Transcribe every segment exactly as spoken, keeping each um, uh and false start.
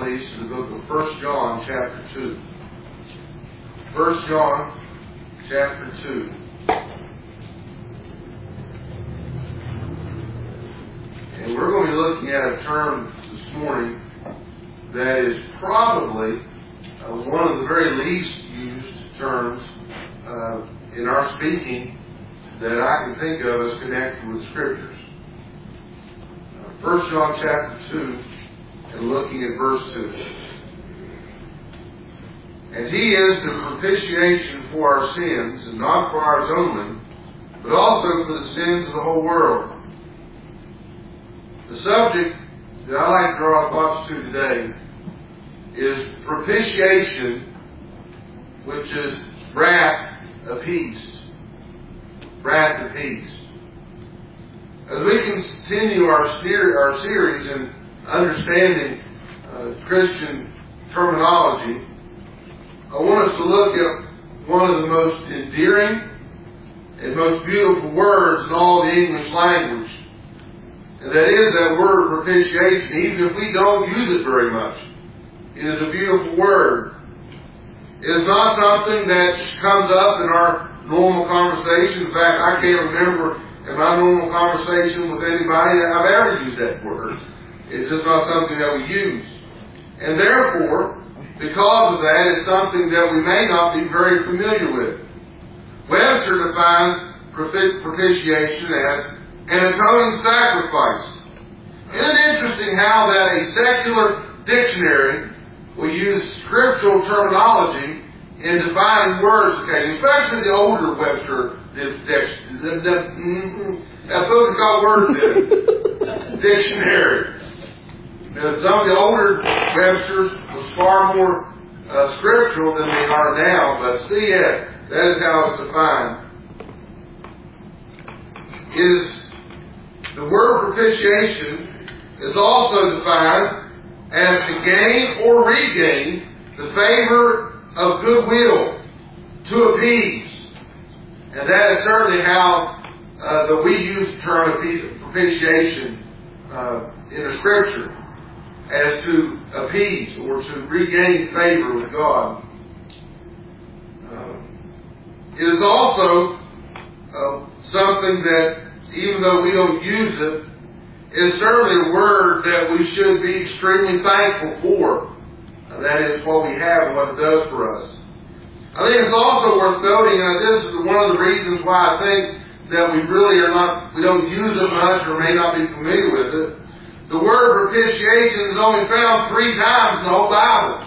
please, to the book of First John, chapter two. First John, chapter two. And we're going to be looking at a term this morning that is probably uh, one of the very least used terms uh, in our speaking that I can think of as connected with Scriptures. Uh, First John chapter two, and looking at verse two. And He is the propitiation for our sins, and not for ours only, but also for the sins of the whole world. The subject that I like to draw our thoughts to today is propitiation, which is wrath appeased. Wrath appeased. As we continue our, ser- our series in understanding uh, Christian terminology, I want us to look at one of the most endearing and most beautiful words in all the English language. And that is that word propitiation, even if we don't use it very much. It is a beautiful word. It is not something that comes up in our normal conversation. In fact, I can't remember in my normal conversation with anybody that I've ever used that word. It's just not something that we use. And therefore, because of that, it's something that we may not be very familiar with. Webster defines propitiation as an atoning sacrifice. Isn't it interesting how that a secular dictionary will use scriptural terminology in defining words occasionally, especially the older Webster dictionary. That's what it's called, Word Dictionary. Now, some of the older Websters was far more uh, scriptural than they are now, but see, yeah, that is how it's defined. It is the word propitiation is also defined as to gain or regain the favor of goodwill, to appease. And that is certainly how uh, that we use the term propitiation uh, in the Scripture, as to appease or to regain favor with God. Uh, it is also uh, something that, even though we don't use it, is certainly a word that we should be extremely thankful for. Uh, that is what we have and what it does for us. I think it's also worth noting, and this is one of the reasons why I think that we really are not, we don't use it much or may not be familiar with it. The word propitiation is only found three times in the whole Bible.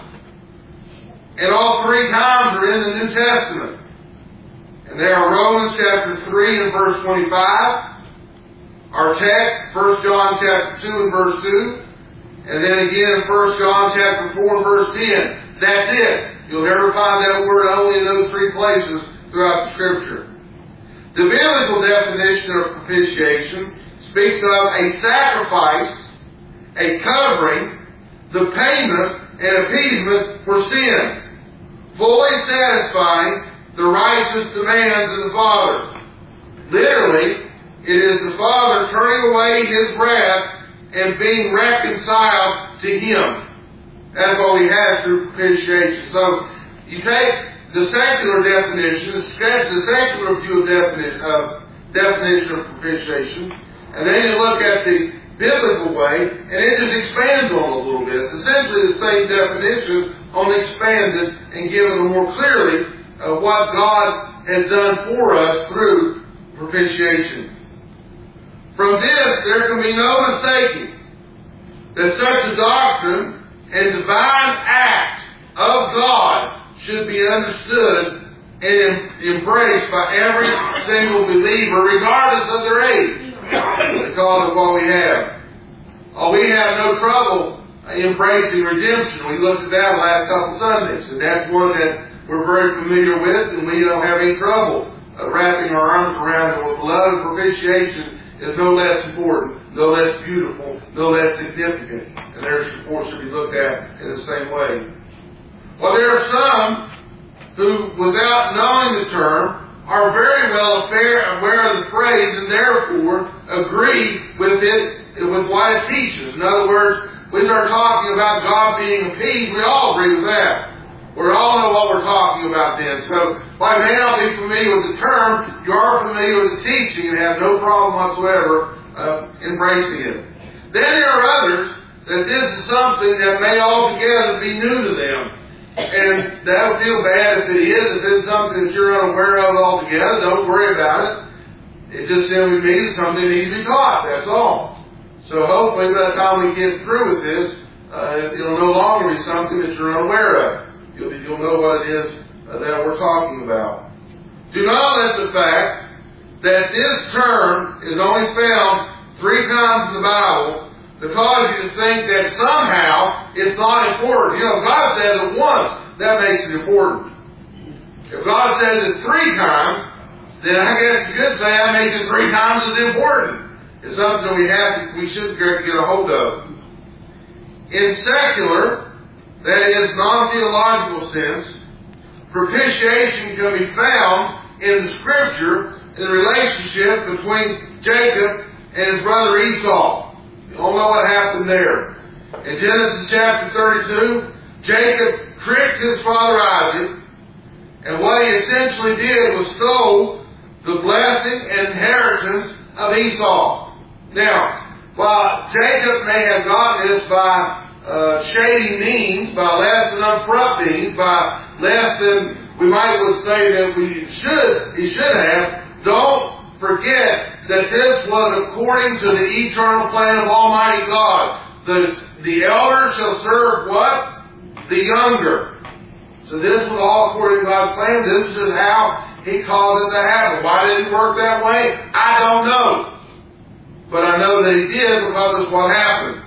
And all three times are in the New Testament. And they are Romans chapter three and verse twenty-five. Our text, First John chapter two and verse two. And then again in First John chapter four and verse ten. That's it. You'll never find that word only in those three places throughout the Scripture. The biblical definition of propitiation speaks of a sacrifice, a covering, the payment and appeasement for sin, fully satisfying the righteous demands of the Father. Literally, it is the Father turning away His wrath and being reconciled to Him. That's what we have through propitiation. So, you take the secular definition, the secular view of definition, uh, definition of propitiation, and then you look at the biblical way, and it just expands on it a little bit. It's essentially the same definition, only expanded and given more clearly uh, what God has done for us through propitiation. From this, there can be no mistaking that such a doctrine and divine act of God should be understood and embraced by every single believer, regardless of their age, because of what we have. Oh, we have no trouble embracing redemption. We looked at that last couple Sundays, and that's one that we're very familiar with, and we don't have any trouble uh, wrapping our arms around it. Love and propitiation is no less important, no less beautiful, no less significant, and therefore should be looked at in the same way. Well, there are some who, without knowing the term, are very well aware of the phrase and therefore agree with it, with what it teaches. In other words, we start talking about God being appeased, we all agree with that. We all know what we're talking about then. So, while you may not be familiar with the term, you are familiar with the teaching and have no problem whatsoever uh, embracing it. Then there are others that this is something that may altogether be new to them. And that would feel bad if it is. If it's something that you're unaware of altogether, don't worry about it. It just simply means something that needs to be taught. That's all. So hopefully by the time we get through with this, uh, it'll no longer be something that you're unaware of. You'll, you'll know what it is uh, that we're talking about. Do not let the fact that this term is only found three times in the Bible to cause you to think that somehow it's not important. You know, if God says it once, that makes it important. If God says it three times, then I guess you could say that makes it three times as important. It's something we have to, we should get a hold of. In secular, that is non-theological sense, propitiation can be found in the Scripture in the relationship between Jacob and his brother Esau. You all know what happened there. In Genesis chapter thirty-two, Jacob tricked his father Isaac, and what he essentially did was stole the blessing and inheritance of Esau. Now, while Jacob may have gotten this by uh, shady means, by less than upfront means, by less than we might would say that we should, he should have, don't forget that this was according to the eternal plan of Almighty God. The, the elder shall serve what? The younger. So this was all according to God's plan. This is how He caused it to happen. Why did it work that way? I don't know. But I know that He did because it's what happened.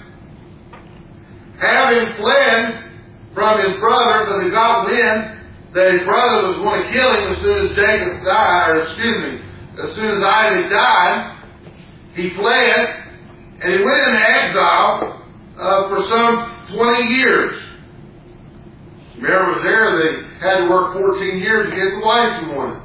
Having fled from his brother, but he got wind that his brother was going to kill him as soon as Jacob died, or excuse me, as soon as Isaac died, he fled, and he went into exile uh, for some twenty years. Remember, it was there they had to work fourteen years to get the wife he wanted.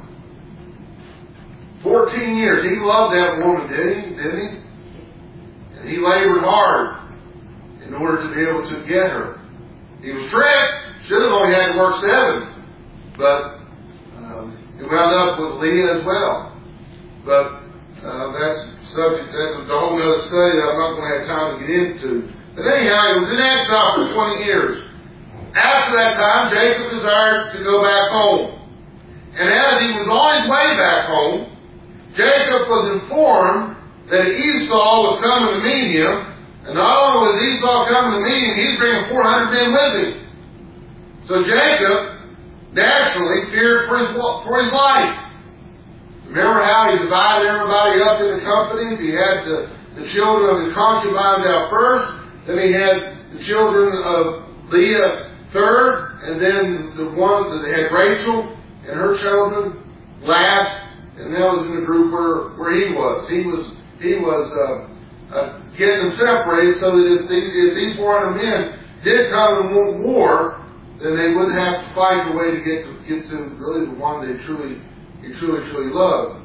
fourteen years. He loved that woman, didn't he? Didn't he? And he labored hard in order to be able to get her. He was tricked. Should have only had to work seven. But um, he wound up with Leah as well. But uh, that's subject, that's a whole other study that I'm not going to have time to get into. But anyhow, he was in exile for twenty years. After that time, Jacob desired to go back home. And as he was on his way back home, Jacob was informed that Esau was coming to meet him. And not only was Esau coming to meet him, he's bringing four hundred men with him. So Jacob naturally feared for his, for his life. Remember how he divided everybody up into companies? He had the, the children of his concubines out first, then he had the children of Leah third, and then the one that had Rachel and her children last, and that was in the group where, where he was. He was he was uh, uh, getting them separated so that if, the, if these four hundred men did come and want war, then they wouldn't have to fight the way to get to get to really the one they truly he truly truly loved.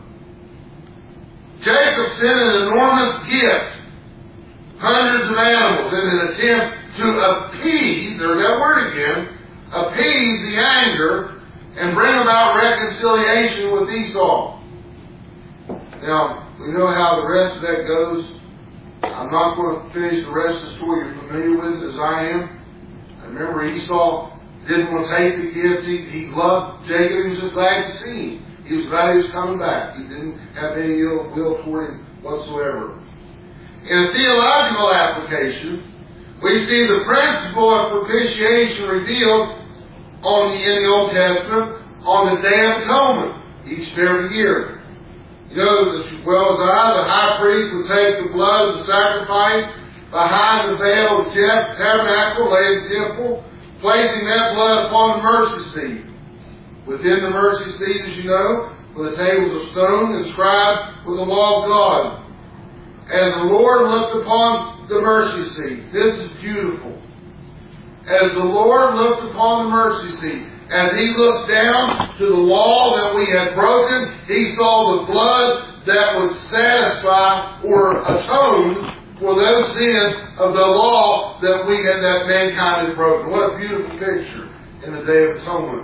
Jacob sent an enormous gift, hundreds of animals, in an attempt to appease, there's that word again, appease the anger and bring about reconciliation with Esau. Now, we know how the rest of that goes. I'm not going to finish the rest of the story. You're familiar with it as I am. I remember Esau didn't want to take the gift. He, he loved Jacob. He was just glad to see him. He was glad he was coming back. He didn't have any ill will toward him whatsoever. In a theological application, we see the principle of propitiation revealed on the, in the Old Testament on the Day of Atonement, each and every year. You know, as well as I, the high priest would take the blood of the sacrifice behind the veil of the tabernacle, lay in the temple, placing that blood upon the mercy seat. Within the mercy seat, as you know, were the tables of stone inscribed with the law of God. As the Lord looked upon the mercy seat, this is beautiful. As the Lord looked upon the mercy seat, as He looked down to the law that we had broken, He saw the blood that would satisfy or atone for those sins of the law that we had, that mankind had broken. What a beautiful picture in the Day of Atonement.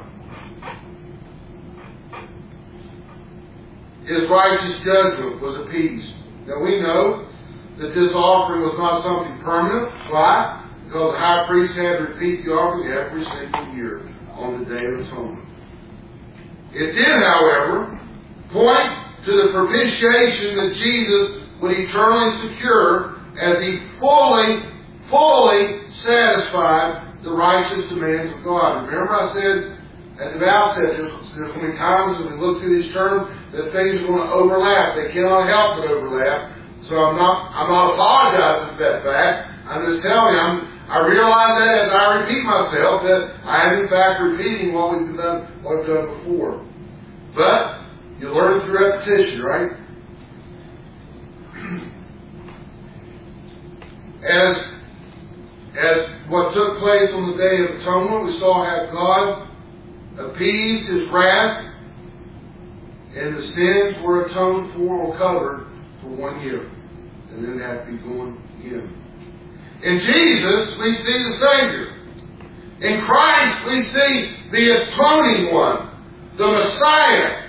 His righteous judgment was appeased. Now we know that this offering was not something permanent. Why? Because the high priest had to repeat the offering every single year on the Day of Atonement. It did, however, point to the propitiation that Jesus would eternally secure as he fully, fully satisfied the righteous demands of God. Remember I said at the outset, there's, there's so many times as we look through these terms that things are going to overlap. They cannot help but overlap. So I'm not, I'm not apologizing for that fact. I'm just telling you, I'm, I realize that as I repeat myself, that I am in fact repeating what we've done, what we've done before. But you learn through repetition, right? As, as what took place on the Day of Atonement, we saw how God appeased His wrath, and the sins were atoned for or covered for one year, and then have to be going again. In Jesus, we see the Savior. In Christ, we see the atoning one, the Messiah.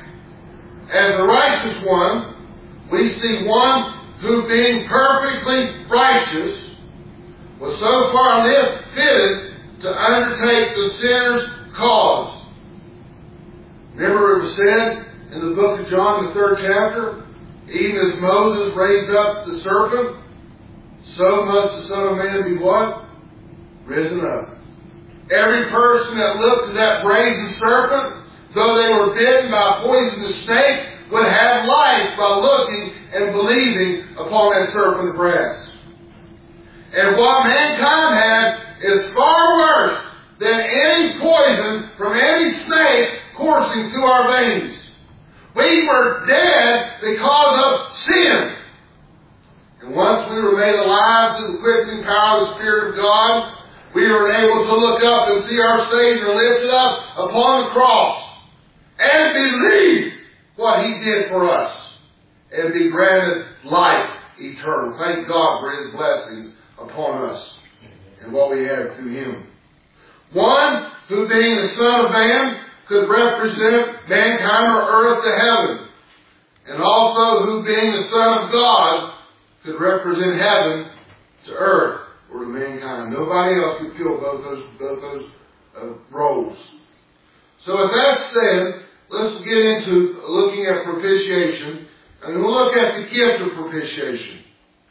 As the righteous one, we see one who, being perfectly righteous, was so far fitted to undertake the sinner's cause. Remember it was said in the book of John, the third chapter, even as Moses raised up the serpent, so must the Son of Man be what? Risen up. Every person that looked at that brazen serpent, though they were bitten by a poisonous snake, would have life by looking and believing upon that serpent of brass. And what mankind had is far worse than any poison from any snake coursing through our veins. We were dead because of sin. And once we were made alive through the quickening power of the Spirit of God, we were able to look up and see our Savior lifted up upon the cross and believe what He did for us and be granted life eternal. Thank God for His blessings upon us and what we have through Him. One who, being the Son of Man, could represent mankind or earth to heaven, and also who, being the Son of God, could represent heaven to earth or to mankind. Nobody else could fill both those, both those uh, roles. So with that said, let's get into looking at propitiation, and we'll look at the gift of propitiation.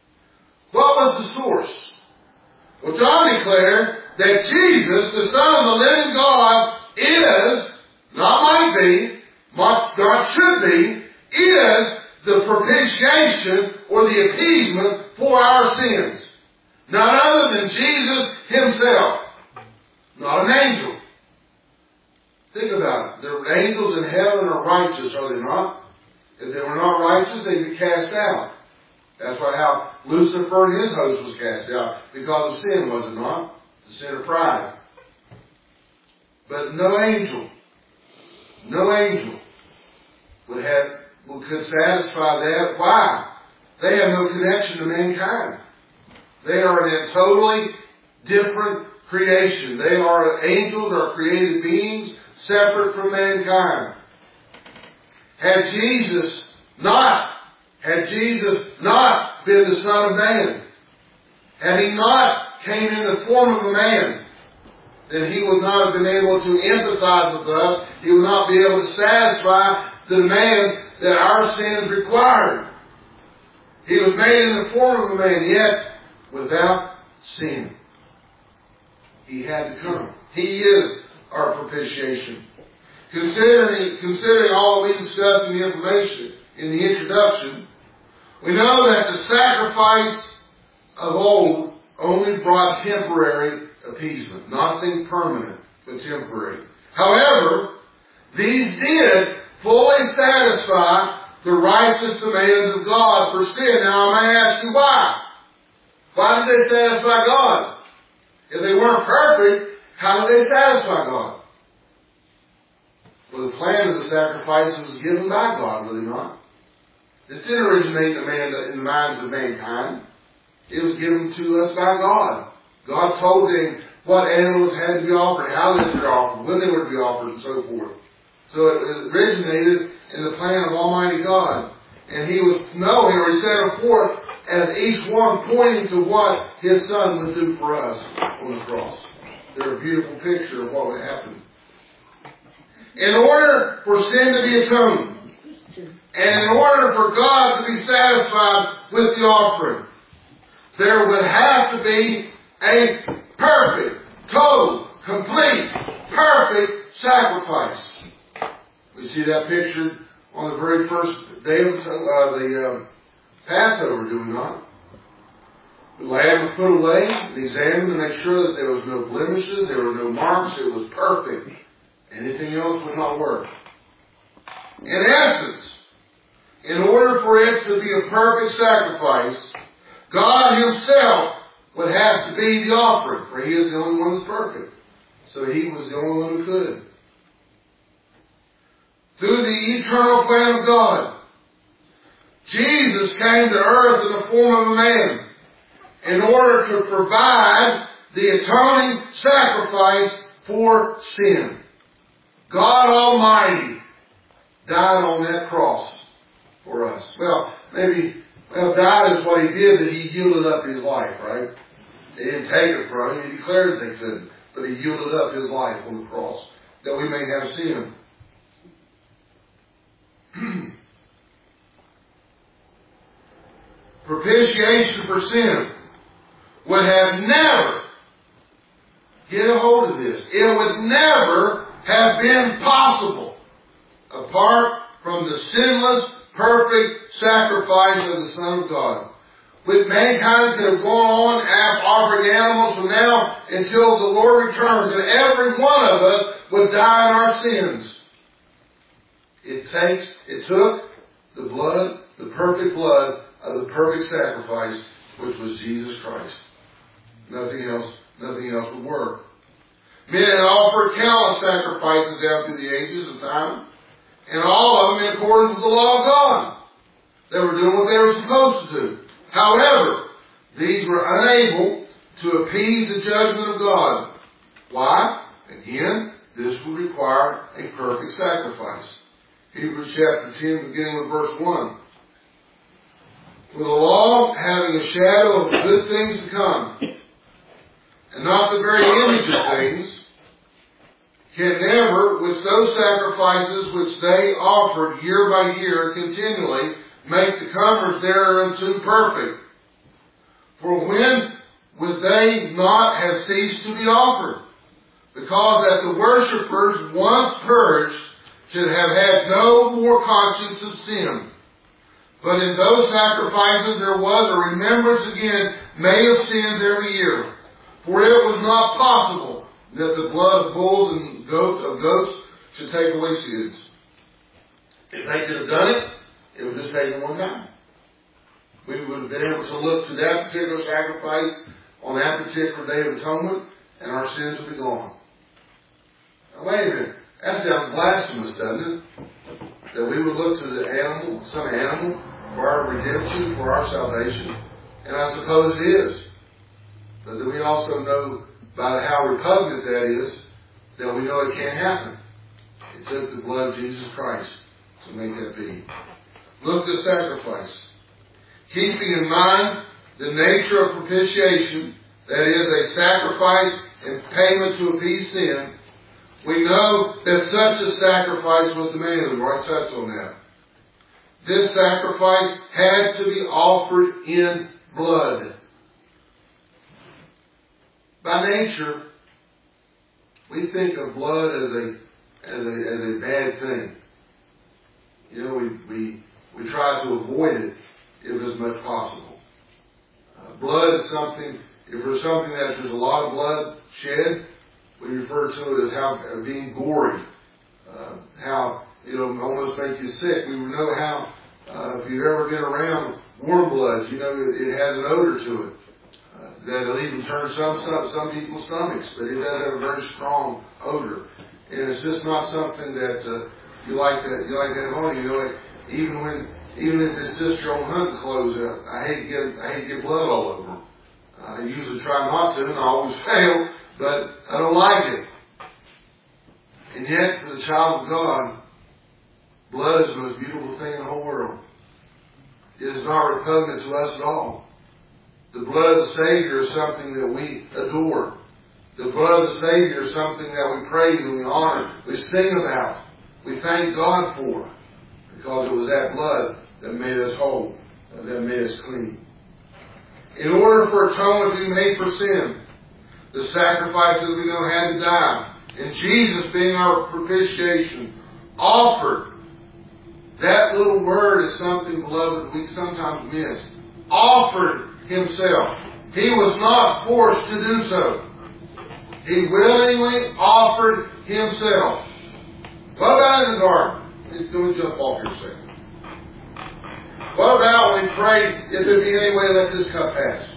What was the source? Well, John declared that Jesus, the Son of the living God, is, not might be, God should be, is the propitiation or the appeasement for our sins. None other than Jesus Himself. Not an angel. Think about it. The angels in heaven are righteous, are they not? If they were not righteous, they'd be cast out. That's why how Lucifer and his host was cast out. Because of sin, was it not? The sin of pride. But no angel, no angel would have, could satisfy that. Why? They have no connection to mankind. They are in a totally different creation. They are angels, are created beings separate from mankind. Had Jesus not, had Jesus not been the Son of Man, had He not came in the form of a man, then He would not have been able to empathize with us. He would not be able to satisfy the demands that our sins required. He was made in the form of a man, yet without sin. He had to come. He is our propitiation. Considering, considering all that we discussed in the information in the introduction, we know that the sacrifice of old only brought temporary appeasement. Nothing permanent, but temporary. However, these did fully satisfy the righteous demands of God for sin. Now I may ask you why. Why did they satisfy God? If they weren't perfect, how did they satisfy God? Well, the plan of the sacrifice was given by God, was it not? This didn't originate in the, man, in the minds of mankind. It was given to us by God. God told them what animals had to be offered, how they were to be offered, when they were to be offered, and so forth. So it originated in the plan of Almighty God. And He was knowing, or He set them forth as each one pointing to what His Son would do for us on the cross. They're a beautiful picture of what would happen. In order for sin to be atoned, and in order for God to be satisfied with the offering, there would have to be a perfect, total, complete, perfect sacrifice. We see that pictured on the very first day of uh, the uh, Passover, do we not? The lamb was put away and examined to make sure that there was no blemishes, there were no marks, it was perfect. Anything else would not work. In essence, in order for it to be a perfect sacrifice, God Himself would have to be the offering, for He is the only one that's perfect. So He was the only one who could. Through the eternal plan of God, Jesus came to earth in the form of a man in order to provide the atoning sacrifice for sin. God Almighty died on that cross for us. Well, maybe, well, died is what He did, that He yielded up His life, right? They didn't take it from Him. He declared they couldn't. But He yielded up His life on the cross that we may have sin. Propitiation for sin would have never, get a hold of this, it would never have been possible apart from the sinless, perfect sacrifice of the Son of God. With mankind could have gone on offering animals from now until the Lord returns, and every one of us would die in our sins. It takes, it took the blood, the perfect blood of the perfect sacrifice, which was Jesus Christ. Nothing else, nothing else would work. Men had offered countless sacrifices down through the ages of time, and all of them in accordance with the law of God. They were doing what they were supposed to do. However, these were unable to appease the judgment of God. Why? Again, this would require a perfect sacrifice. Hebrews chapter ten, beginning with verse one. For the law, having a shadow of good things to come, and not the very image of things, can never, with those sacrifices which they offered year by year continually, make the comers thereunto perfect. For when would they not have ceased to be offered? Because that the worshippers, once purged, should have had no more conscience of sin. But in those sacrifices there was a remembrance again made of sins every year. For it was not possible that the blood of bulls and goats, of goats should take away sins. If they could have done it, it would just take one time. We would have been able to look to that particular sacrifice on that particular day of atonement, and our sins would be gone. Now wait a minute. That sounds blasphemous, doesn't it? That we would look to the animal, some animal, for our redemption, for our salvation. And I suppose it is. But then we also know by how repugnant that is, that we know it can't happen. It took the blood of Jesus Christ to make that be. Look at the sacrifice. Keeping in mind the nature of propitiation, that is, a sacrifice in payment to appease sin, we know that such a sacrifice was demanded. We've already touched on that. This sacrifice had to be offered in blood. By nature, we think of blood as a as a as a bad thing. You know, we we we try to avoid it if as much possible. Uh, blood is something. If there's something that there's a lot of blood shed, we refer to it as how uh, being gory. Uh, how it'll almost make you sick. We know how uh, if you've ever been around warm bloods, you know it, it has an odor to it. Uh, that'll even turn some, some some people's stomachs, but it does have a very strong odor, and it's just not something that uh, you like that you like to have on. You know, like, even when even if it's just your own hunting clothes, uh, I hate to get I hate to get blood all over them. I usually try not to, and I always fail, but I don't like it. And yet, for the child of God, blood is the most beautiful thing in the whole world. It is not repugnant to us at all. The blood of the Savior is something that we adore. The blood of the Savior is something that we praise and we honor, we sing about, we thank God for, because it was that blood that made us whole, that made us clean. In order for atonement to be made for sin, the sacrifices we know had to die, and Jesus being our propitiation, offered. That little word is something, beloved, we sometimes miss. Offered himself. He was not forced to do so. He willingly offered himself. What about in the garden? Let me jump off here a second. What about when we pray, if there be any way, let this cup pass?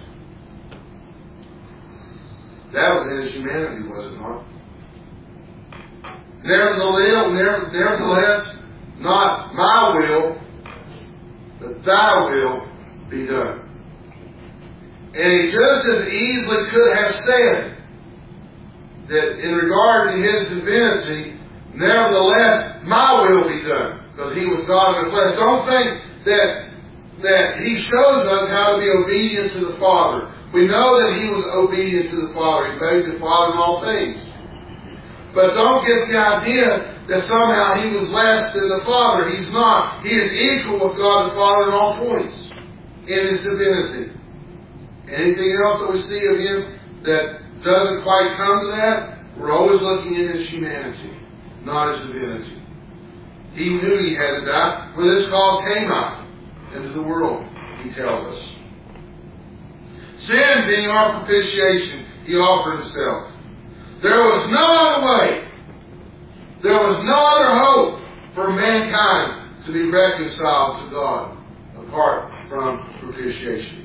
That was in his humanity, was it not? Nevertheless, nevertheless, not my will, but thy will be done. And he just as easily could have said that in regard to his divinity, nevertheless, my will be done. Because he was God in the flesh. Don't think that that he shows us how to be obedient to the Father. We know that he was obedient to the Father. He obeyed the Father in all things. But don't get the idea that somehow he was less than the Father. He's not. He is equal with God the Father in all points in his divinity. Anything else that we see of him that doesn't quite come to that, we're always looking at his humanity, not his divinity. He knew he had to die. For this cause came I into the world, he tells us. Sin being our propitiation, he offered himself. There was no other way. There was no other hope for mankind to be reconciled to God apart from propitiation.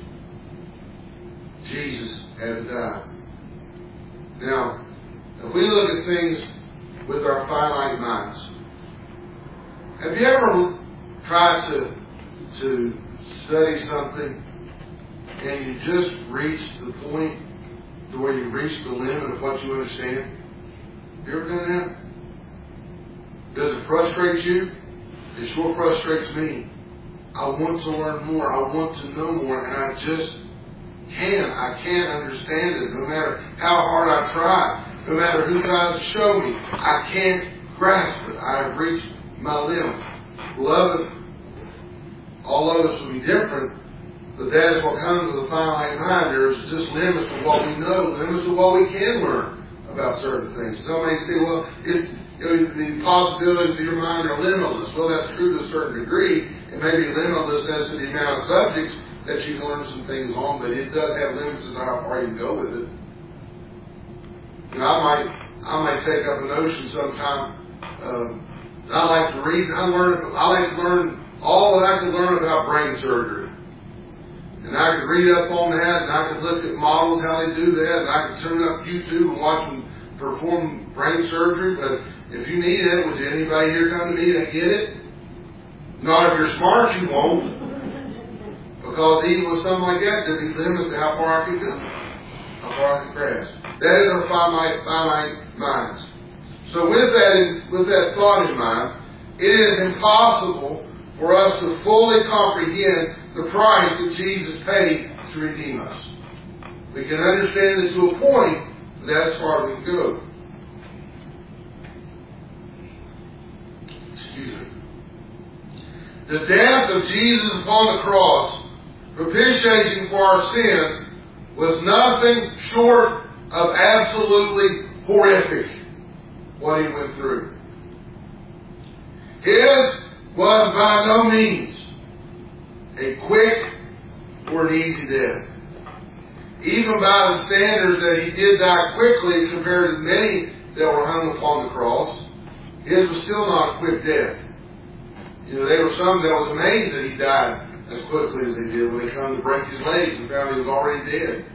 Jesus had to die. Now, if we look at things with our finite minds, have you ever tried to, to study something and you just reach the point to where you reach the limit of what you understand? You ever done that? Does it frustrate you? It sure frustrates me. I want to learn more. I want to know more, and I just can't. I can't understand it. No matter how hard I try, no matter who tries to show me, I can't grasp it. I have reached my limit. Beloved, all of us will be different, but that is what comes with a finite mind. There's just limits to what we know, limits to what we can learn about certain things. Some may say, well, it, you know, the possibilities of your mind are limitless. Well, that's true to a certain degree. It may be limitless as to the amount of subjects that you can learn some things on, but it does have limits as to how far you can go with it. You know, I might, I might take up a notion sometime. Um, I like to read. I learn. I like to learn all that I can learn about brain surgery. And I could read up on that, and I could look at models, how they do that, and I could turn up YouTube and watch them perform brain surgery. But if you need it, would anybody here come to me to get it? Not if you're smart, you won't. Because even with something like that, there'd be limits to how far I can go, how far I can grasp. That is our finite, finite minds. So with that, in, with that thought in mind, it is impossible for us to fully comprehend the price that Jesus paid to redeem us. We can understand it to a point, but that's as far as we can go. Excuse me. The death of Jesus upon the cross, propitiation for our sins, was nothing short of absolutely horrific, what he went through. His was by no means a quick or an easy death. Even by the standards that he did die quickly compared to many that were hung upon the cross, his was still not a quick death. You know, there were some that was amazed that he died as quickly as he did when they come to break his legs and found he was already dead.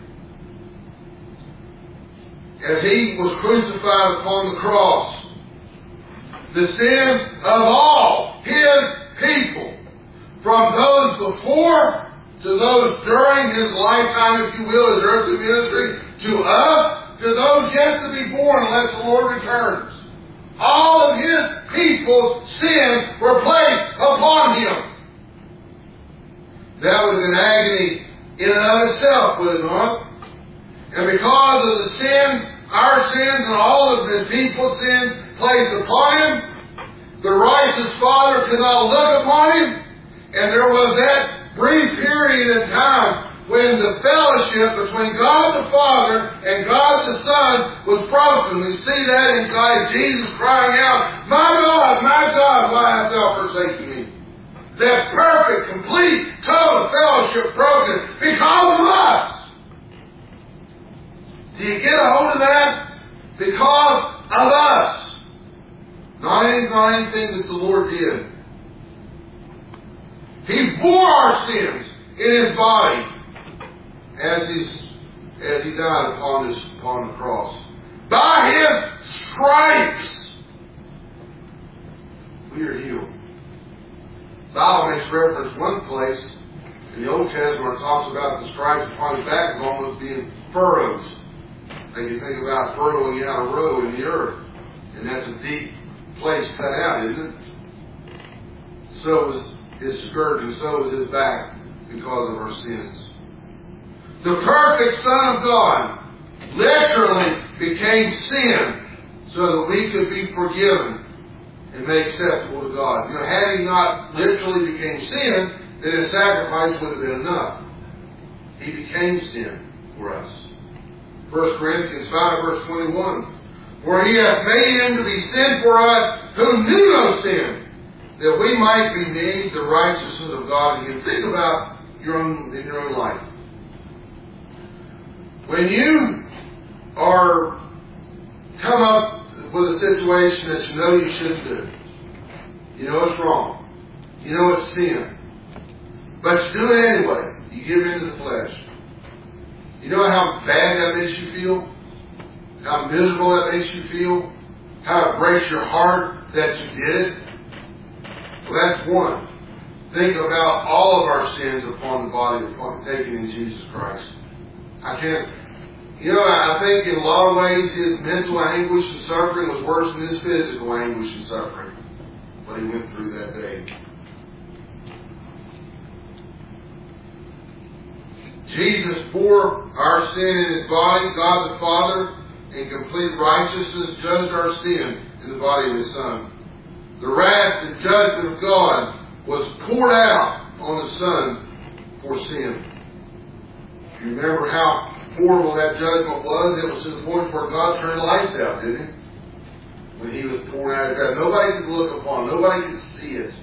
As he was crucified upon the cross, the sins of all his people, from those before to those during His lifetime, if you will, His earthly ministry, to us, to those yet to be born unless the Lord returns. All of His people's sins were placed upon Him. That would have been agony in and of itself, would it not? And because of the sins, our sins, and all of His people's sins placed upon Him, the righteous Father could not look upon Him, and there was that brief period in time when the fellowship between God the Father and God the Son was broken. We see that in God, Jesus crying out, "My God, my God, why hast thou forsaken me?" That perfect, complete, total fellowship broken because of us. Do you get a hold of that? Because of us. Not anything, not anything that the Lord did. He bore our sins in His body as He's, as He died upon this upon the cross. By His stripes we are healed. The Bible makes reference one place in the Old Testament, it talks about the stripes upon His back as almost being furrows. Like you think about furrowing out a row in the earth, and that's a deep place cut out, isn't it? So was His scourge, and so was His back because of our sins. The perfect Son of God literally became sin so that we could be forgiven and made acceptable to God. You know, had He not literally became sin, then His sacrifice would have been enough. He became sin for us. First Corinthians five, verse twenty-one. For He hath made Him to be sin for us who knew no sin, that we might be made the righteousness of God in Him. Think about your own, in your own life. When you are come up with a situation that you know you shouldn't do, you know it's wrong, you know it's sin, but you do it anyway, you give in to the flesh. You know how bad that makes you feel? How miserable that makes you feel? How it breaks your heart that you did it? Well, that's one. Think about all of our sins upon the body upon taken in Jesus Christ. I can't, you know, I think in a lot of ways His mental anguish and suffering was worse than His physical anguish and suffering, what He went through that day. Jesus bore our sin in His body. God the Father, in complete righteousness, judged our sin in the body of His Son. The wrath and judgment of God was poured out on the Son for sin. You remember how horrible that judgment was? It was to the point where God turned the lights out, didn't He? When He was pouring out of God. Nobody could look upon it. Nobody could see it.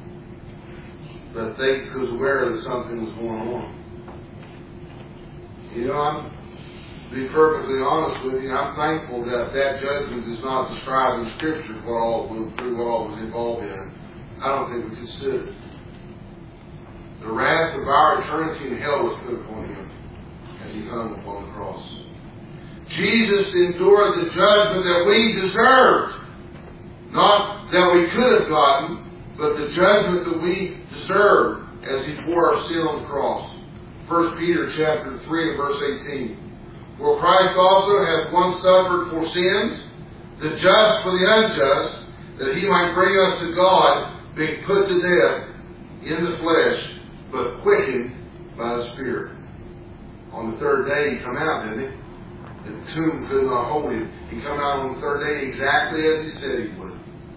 But they was aware that something was going on. You know, I'm, to be perfectly honest with you, I'm thankful that that judgment is not described in Scripture what all was, through what all was involved in it. I don't think we could stood it. The wrath of our eternity in hell was put upon Him as He hung upon the cross. Jesus endured the judgment that we deserved. Not that we could have gotten, but the judgment that we deserved as He bore our sin on the cross. First Peter chapter three and verse eighteen. For Christ also hath once suffered for sins, the just for the unjust, that He might bring us to God, being put to death in the flesh, but quickened by the Spirit. On the third day He come out, didn't He? The tomb could not hold Him. He come out on the third day exactly as He said He would.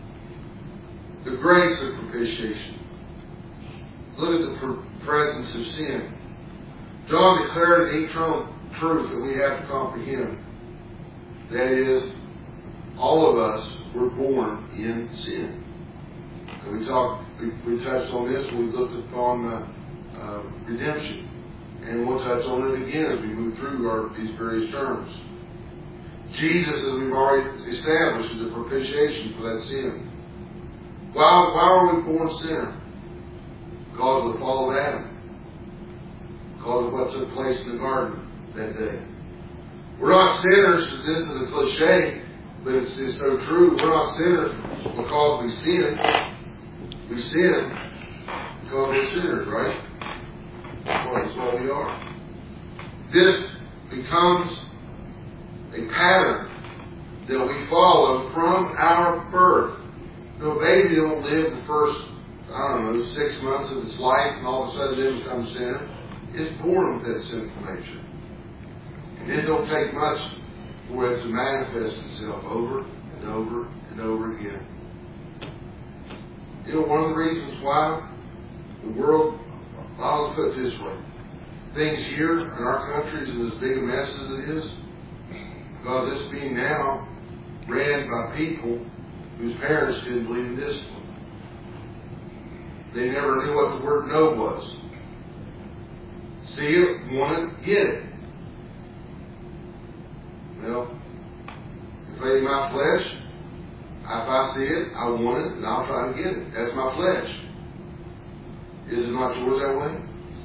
The grace of propitiation. Look at the presence of sin. John declared an eternal truth that we have to comprehend. That is, all of us were born in sin. And we talked, we, we touched on this when we looked upon uh, uh, redemption. And we'll touch on it again as we move through our, these various terms. Jesus, as we've already established, is the propitiation for that sin. Why, why are we born sinner? Because of the fall of Adam. Because of what took place in the garden that day. We're not sinners, this is a cliche, but it's, it's so true. We're not sinners because we sin. We sin because we're sinners, right? Well, that's what we are. This becomes a pattern that we follow from our birth. No baby don't live the first, I don't know, six months of its life and all of a sudden it becomes sinner. It's born with that sinful nature. And it don't take much for it to manifest itself over and over and over again. You know, one of the reasons why the world, I'll put it this way, things here in our country is as big a mess as it is, because it's being now ran by people whose parents didn't believe in discipline. They never knew what the word no was. See it, want it, get it. Well, if I eat my flesh, if I see it, I want it, and I'll try to get it. That's my flesh. Is it not yours that way?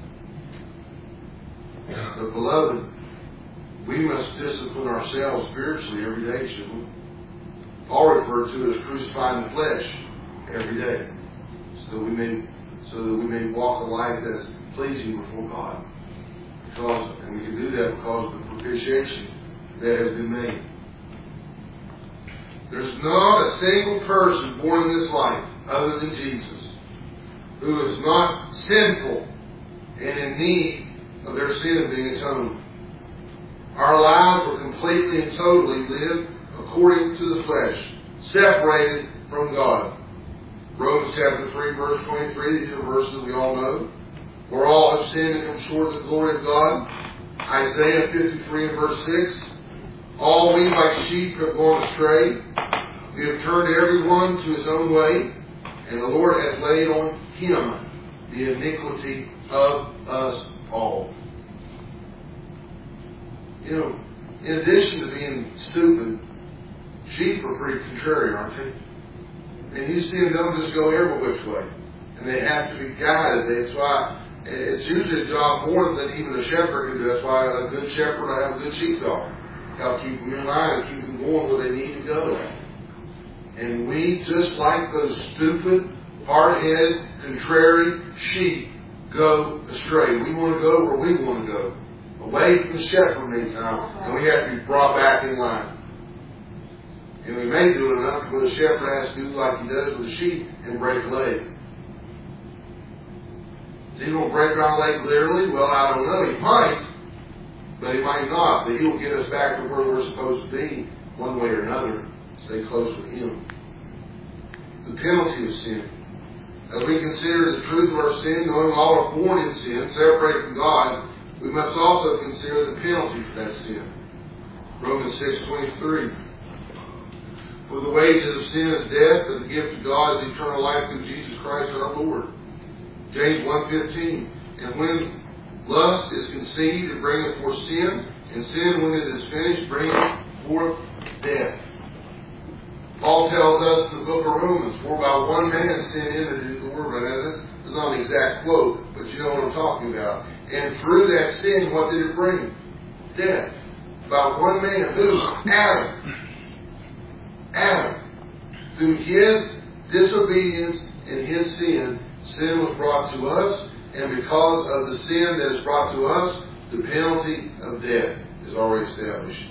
But beloved, we must discipline ourselves spiritually every day, shouldn't we? Paul referred to it as crucifying the flesh every day, so that we may, so that we may walk a life that's pleasing before God. Because, and we can do that because of the propitiation that has been made. There's not a single person born in this life other than Jesus who is not sinful and in need of their sin being atoned. Our lives were completely and totally lived according to the flesh, separated from God. Romans chapter three, verse twenty-three, these are verses we all know. For all have sinned and come short of the glory of God. Isaiah fifty-three and verse six. All we like sheep have gone astray. We have turned everyone to his own way, and the Lord hath laid on him the iniquity of us all. You know, in addition to being stupid, sheep are pretty contrary, aren't they? And you see them don't just go every which way. And they have to be guided. That's why it's usually a job more than even a shepherd can do. That's why a good shepherd will have a good sheepdog. Help keep them in line and keep them going where they need to go. And we, just like those stupid, hard-headed, contrary sheep, go astray. We want to go where we want to go. Away from the shepherd many times. And we have to be brought back in line. And we may do it enough where the shepherd has to do like he does with the sheep and break a leg. Is he going to break our leg literally? Well, I don't know. He might. But he might not. But he'll get us back to where we're supposed to be one way or another. Stay close with him. The penalty of sin. As we consider the truth of our sin, knowing all are born in sin, separated from God, we must also consider the penalty for that sin. Romans six twenty-three. For the wages of sin is death, but the gift of God is eternal life through Jesus Christ our Lord. James one fifteen. And when lust is conceived, it bringeth forth sin, and sin, when it is finished, bringeth forth death. Paul tells us in the book of Romans, for by one man sin entered into the world. Now, this is not an exact quote, but you know what I'm talking about. And through that sin, what did it bring? Death. By one man. Who? Adam. Adam. Through his disobedience and his sin, sin was brought to us. And because of the sin that is brought to us, the penalty of death is already established.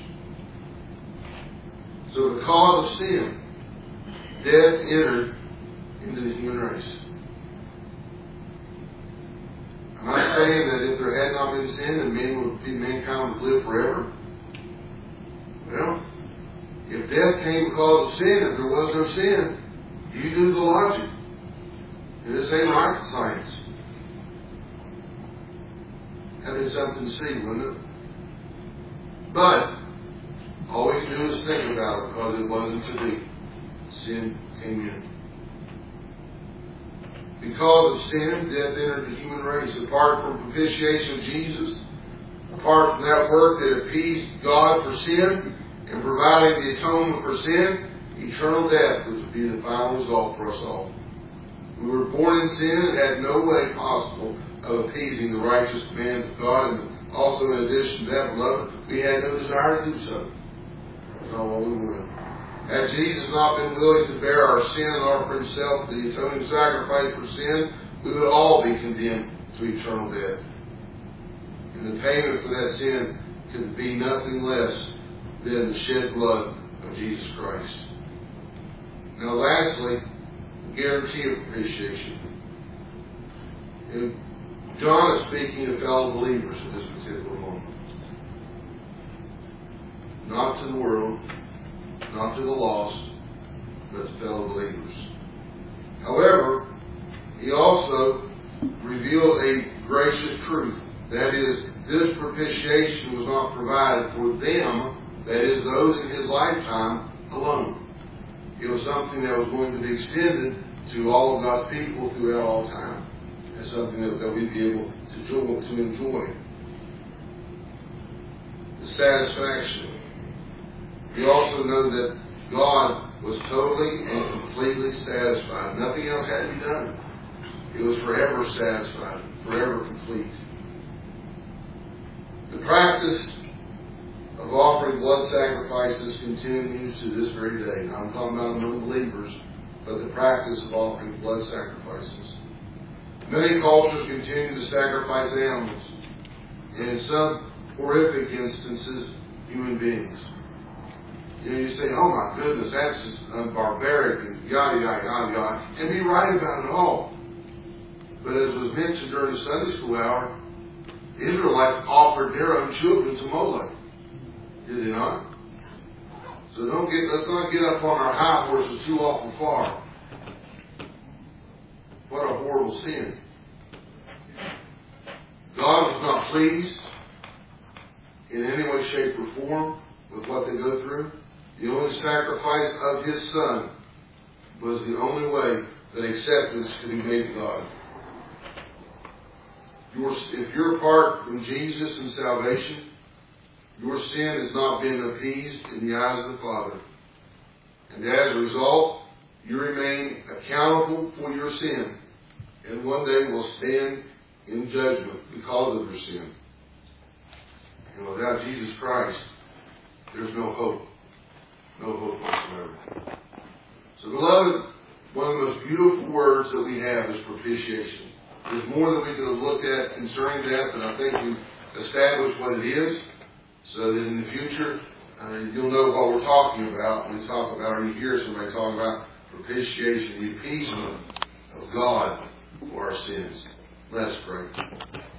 So because of sin, death entered into the human race. Am I saying that if there had not been sin, then men would be mankind would live forever? Well, if death came because of sin, if there was no sin, you do the logic. And this ain't rocket science. That'd be something to see, wouldn't it? But all we can do is think about it because it wasn't to be. Sin came in. Because of sin, death entered the human race. Apart from propitiation of Jesus, apart from that work that appeased God for sin and providing the atonement for sin, eternal death was to be the final result for us all. We were born in sin and had no way possible of appeasing the righteous commands of God. And also, in addition to that, beloved, we had no desire to do so. That's not what we wanted. Had Jesus not been willing to bear our sin and offer himself the atoning sacrifice for sin, we would all be condemned to eternal death. And the payment for that sin could be nothing less than the shed blood of Jesus Christ. Now lastly, guarantee of propitiation. And John is speaking to fellow believers at this particular moment. Not to the world, not to the lost, but to fellow believers. However, he also revealed a gracious truth. That is, this propitiation was not provided for them, that is, those in his lifetime alone. It was something that was going to be extended to all of God's people throughout all time. It's something that, that we'd be able to, enjoy, to enjoy. The satisfaction. We also know that God was totally and completely satisfied. Nothing else had to be done. It was forever satisfied, forever complete. The practice of offering blood sacrifices continues to this very day. Now, I'm talking about among believers, but the practice of offering blood sacrifices. Many cultures continue to sacrifice animals, and in some horrific instances, human beings. You know, you say, oh my goodness, that's just uh, barbaric, and yada, yada, yada, yada, and be right about it all. But as was mentioned during the Sunday school hour, Israelites offered their own children to Molech. Did they not? So don't get, let's not get up on our high horses too awful far. What a horrible sin. God was not pleased in any way, shape, or form with what they go through. The only sacrifice of His Son was the only way that acceptance could be made to God. Your, if you're apart from Jesus and salvation, your sin has not been appeased in the eyes of the Father. And as a result, you remain accountable for your sin, and one day will stand in judgment because of your sin. And without Jesus Christ, there's no hope. No hope whatsoever. So, beloved, one of the most beautiful words that we have is propitiation. There's more that we could have looked at concerning that, but I think we've established what it is, so that in the future, uh, you'll know what we're talking about when we talk about, or you hear somebody talk about propitiation, the appeasement of God for our sins. Let's pray.